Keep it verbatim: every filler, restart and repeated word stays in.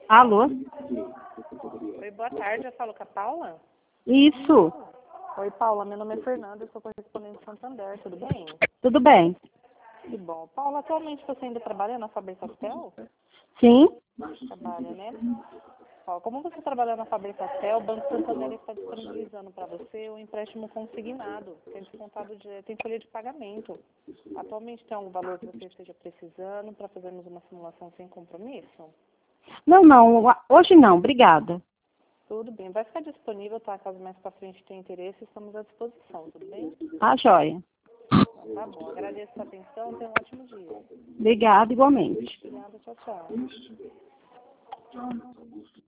Alô? Oi, boa tarde. Eu falo com a Paula? Isso. Oi, Paula. Meu nome é Fernanda. Eu sou correspondente de Santander. Tudo bem? Tudo bem? Que bom. Paula, atualmente você ainda trabalha na Faber-Castell? Sim? Trabalha, né? Ó, como você trabalha na Faber-Castell, o Banco Santander está disponibilizando para você o empréstimo consignado, que é descontado de, tem folha de pagamento. Atualmente tem algum valor que você esteja precisando para fazermos uma simulação sem compromisso? Não, não. Hoje não. Obrigada. Tudo bem. Vai ficar disponível, tá? Caso mais para frente tenha interesse, estamos à disposição, tudo bem? Tá, joia. Então, tá bom. Agradeço a atenção. Tenha um ótimo dia. Obrigada, igualmente. Obrigada. Tchau, tchau.